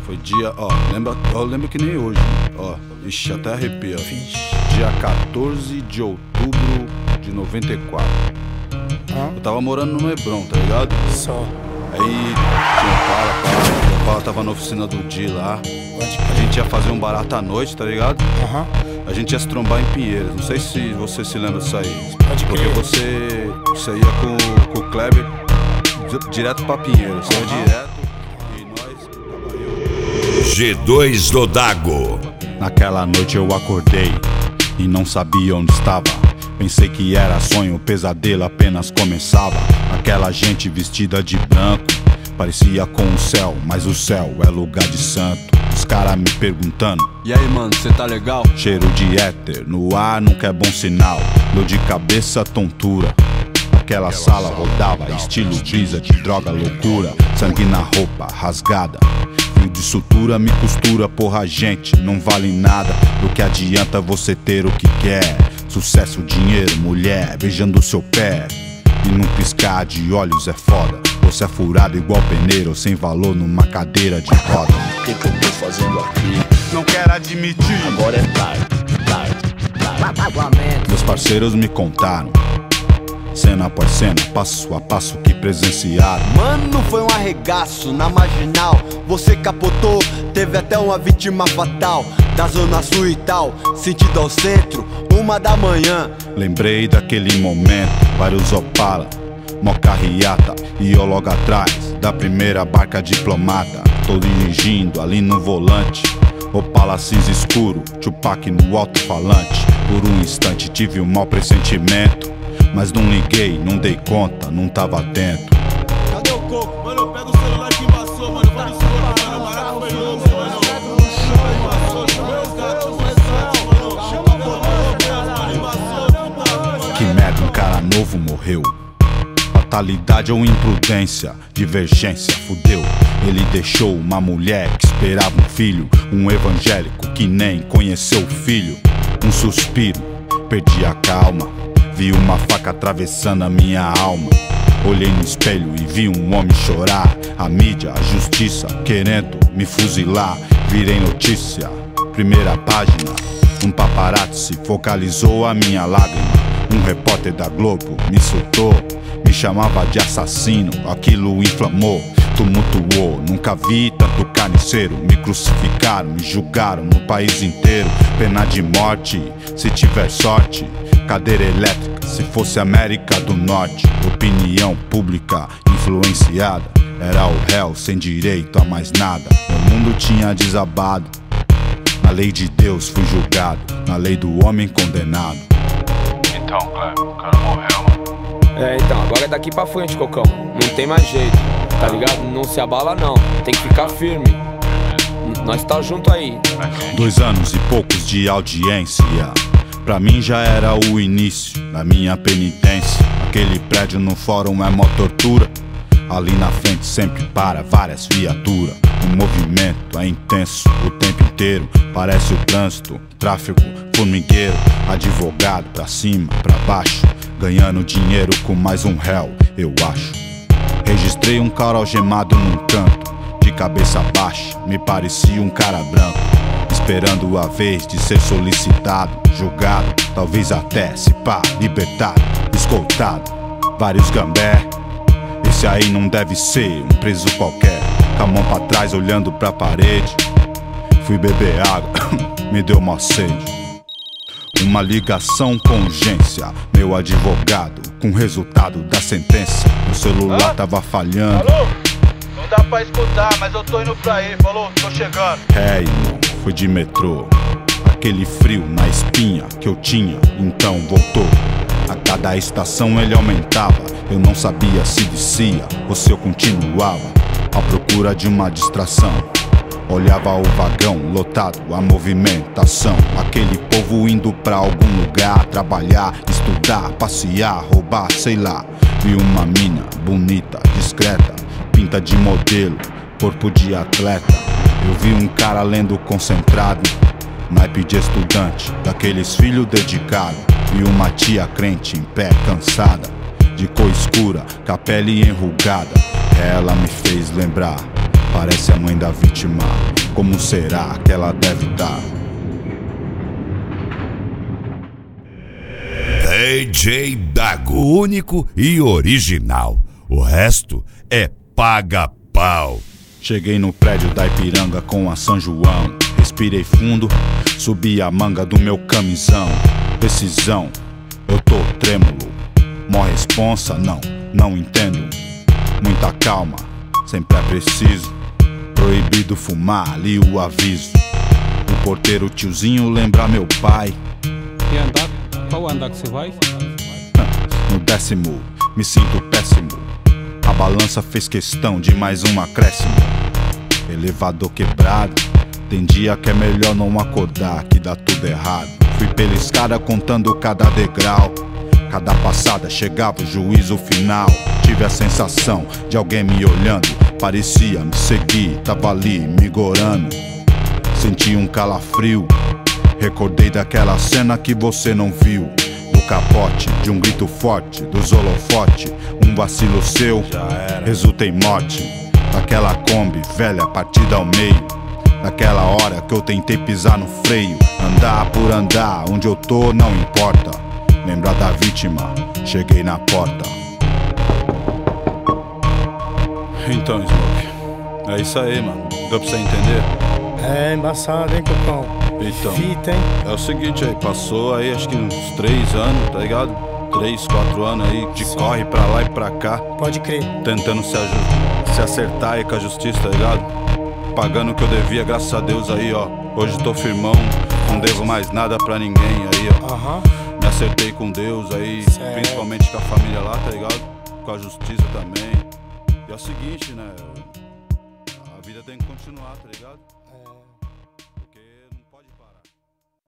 Foi dia, ó, eu lembro que nem hoje, ó, ixi, até arrepia. Dia 14 de outubro de 94. Eu tava morando no Hebron, tá ligado? Só. Aí tinha o Pala tava na oficina do Di lá. A gente ia fazer um barato à noite, tá ligado? A gente ia se trombar em Pinheiros. Não sei se você se lembra disso aí. Porque você ia com o Kleber direto pra Pinheiros. Você ia direto e nós... G2 do Dago. Naquela noite eu acordei e não sabia onde estava. Pensei que era sonho, o pesadelo apenas começava. Aquela gente vestida de branco parecia com o céu, mas o céu é lugar de santo. Os caras me perguntando: e aí, mano, cê tá legal? Cheiro de éter no ar nunca é bom sinal. Dor de cabeça, tontura. Aquela sala rodava, estilo brisa de droga, loucura. Sangue na roupa, rasgada. Fio de sutura me costura, porra, gente, não vale nada. Do que adianta você ter o que quer? Sucesso, dinheiro, mulher, beijando seu pé. E num piscar de olhos é foda. Você é furado igual peneiro, sem valor numa cadeira de roda. O que eu tô fazendo aqui? Não quero admitir. Agora é tarde. Meus parceiros me contaram, cena após cena, passo a passo que presenciaram. Mano, foi um arregaço na marginal. Você capotou, teve até uma vítima fatal. Da zona sul e tal, sentido ao centro, 1 da manhã. Lembrei daquele momento, vários Opala, mó carreata. E eu logo atrás da primeira barca diplomata. Tô dirigindo ali no volante, Opala cinza escuro, Tupac no alto-falante. Por um instante tive um mau pressentimento, mas não liguei, não dei conta, não tava atento. Cadê o coco? Mano, pega o celular que embaçou, mano. Vai no escuro, mano. O barato foi louco, mano. Que merda, um cara novo morreu. Fatalidade ou imprudência, divergência, fudeu. Ele deixou uma mulher que esperava um filho, um evangélico que nem conheceu o filho. Um suspiro, perdi a calma. Vi uma faca atravessando a minha alma. Olhei no espelho e vi um homem chorar. A mídia, a justiça, querendo me fuzilar. Virei notícia, primeira página. Um paparazzi focalizou a minha lágrima. Um repórter da Globo me insultou, me chamava de assassino. Aquilo inflamou, tumultuou. Nunca vi tanto carniceiro. Me crucificaram, me julgaram no país inteiro. Pena de morte, se tiver sorte. Cadeira elétrica, se fosse América do Norte. Opinião pública influenciada. Era o réu sem direito a mais nada. O mundo tinha desabado. Na lei de Deus fui julgado, na lei do homem condenado. Então, Kleber, o cara morreu, mano. Então, agora é daqui pra frente, Cocão. Não tem mais jeito, tá ligado? Não se abala não, tem que ficar firme. Nós tá junto aí. 2 anos e poucos de audiência, pra mim já era o início da minha penitência. Aquele prédio no fórum é mó tortura. Ali na frente sempre para várias viaturas. O movimento é intenso o tempo inteiro. Parece o trânsito, tráfego, formigueiro. Advogado pra cima, pra baixo, ganhando dinheiro com mais um réu, eu acho. Registrei um cara algemado num canto, de cabeça baixa, me parecia um cara branco. Esperando a vez de ser solicitado, julgado, talvez até se pá, libertado, escoltado. Vários gambé, esse aí não deve ser um preso qualquer. Com a mão pra trás olhando pra parede. Fui beber água, me deu mó sede. Uma ligação com urgência, meu advogado, com o resultado da sentença. Meu celular tava falhando. Alô? Não dá pra escutar, mas eu tô indo pra aí. Falou, tô chegando. Irmão, fui de metrô. Aquele frio na espinha que eu tinha, então voltou. A cada estação ele aumentava. Eu não sabia se descia ou se eu continuava à procura de uma distração. Olhava o vagão lotado, a movimentação. Aquele povo indo pra algum lugar, trabalhar, estudar, passear, roubar, sei lá. Vi uma mina bonita, discreta, pinta de modelo, corpo de atleta. Eu vi um cara lendo concentrado, naipe de estudante, daqueles filhos dedicados. Vi uma tia crente em pé, cansada, de cor escura, com a pele enrugada. Ela me fez lembrar, parece a mãe da vítima. como será que ela deve estar? DJ Dago, único e original. O resto é paga-pau. Cheguei no prédio da Ipiranga com a São João. Respirei fundo, subi a manga do meu camisão. Decisão, eu tô trêmulo. Mó responsa, não entendo. Muita calma, sempre é preciso. Proibido fumar, li o aviso. O porteiro tiozinho lembra meu pai. E andar? Qual andar que você vai? No 10º, me sinto péssimo. A balança fez questão de mais um acréscimo. Elevador quebrado, tem dia que é melhor não acordar, que dá tudo errado. Fui pela escada contando cada degrau. Cada passada chegava o juízo final. Tive a sensação de alguém me olhando. Parecia me seguir, tava ali me gorando. Senti um calafrio. Recordei daquela cena que você não viu. Do capote, de um grito forte, dos holofote. Um vacilo seu, resulta em morte. Daquela Kombi velha partida ao meio. Daquela hora que eu tentei pisar no freio. Andar por andar, onde eu tô não importa. Lembrar da vítima, cheguei na porta. Então, Smoke, é isso aí, mano. Deu pra você entender? É embaçado, hein, Cocão? Então, Fita, hein? é o seguinte aí, passou aí acho que uns 3 anos, tá ligado? 3, 4 anos aí, de corre pra lá e pra cá. Pode crer. Tentando se acertar aí com a justiça, tá ligado? Pagando o que eu devia, graças a Deus aí, ó. Hoje tô firmão, não devo mais nada pra ninguém aí, ó. Me acertei com Deus aí, principalmente com a família lá, tá ligado? Com a justiça também. E é o seguinte, né? A vida tem que continuar, tá ligado?